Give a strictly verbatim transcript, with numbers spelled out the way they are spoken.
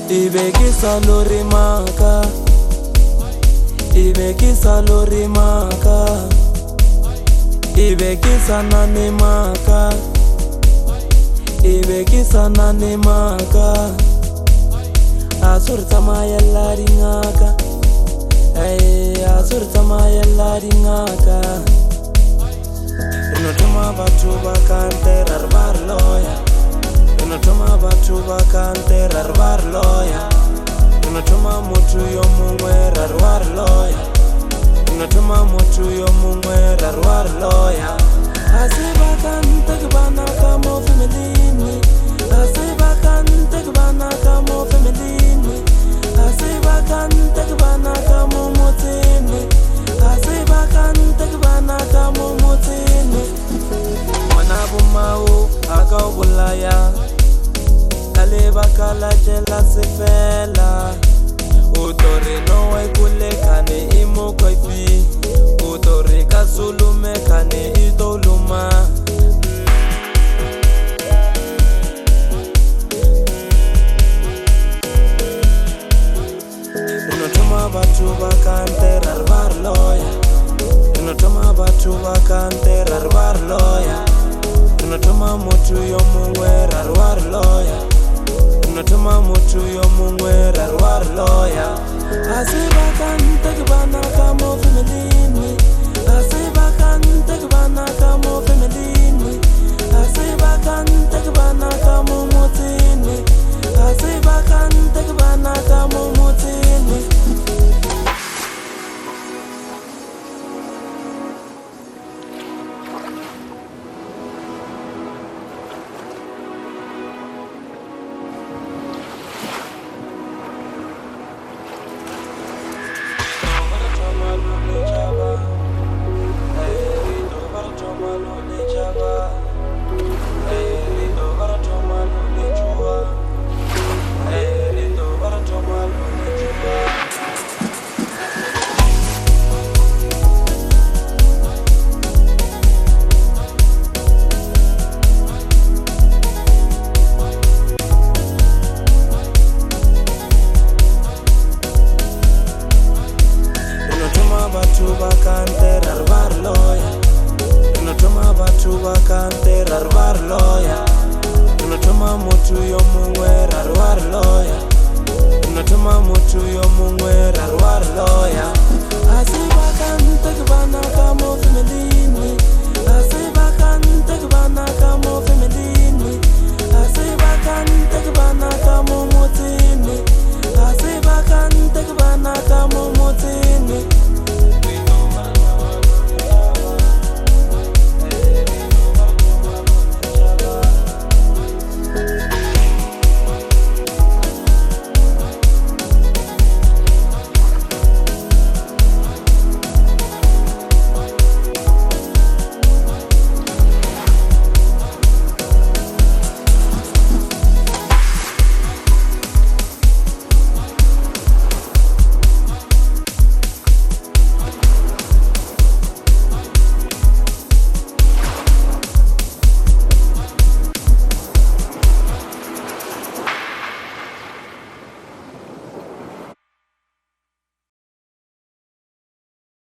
Ibe ke sa lori maka, ibe ke sa lori maka, ibe ke sa nane maka, ibe ke sa nane maka. Asur tamaya lari ngaka, ay asur tamaya lari ngaka. Inotuma batu bakante rarbar loya, inotuma batu bakante rarbar loya, inotuma mutu yo mungwe rarbar loya, inotuma mutu yo mungwe rarbar loya. Asiba kante kbana kamo femelini, asiba kante kbana kamo femelini, asiba kante kbana kamo motini, asiba kante kbana kamo motini. Manabu mau agau bulaya, kaleba kala jela sefela. Utore no way kule kane imo koifi, utore kasulume kane idoluma. Inotuma batu bakante rarbar loya, inotuma batu bakante rarbar loya, inotuma mutu yo mungwe rarbar loya, inotuma mutu yo mungwe rarbar loya. Asiba kante kbana kamo femelini, asiba kante kbana kamo femelini, asiba kante kbana kamo moti.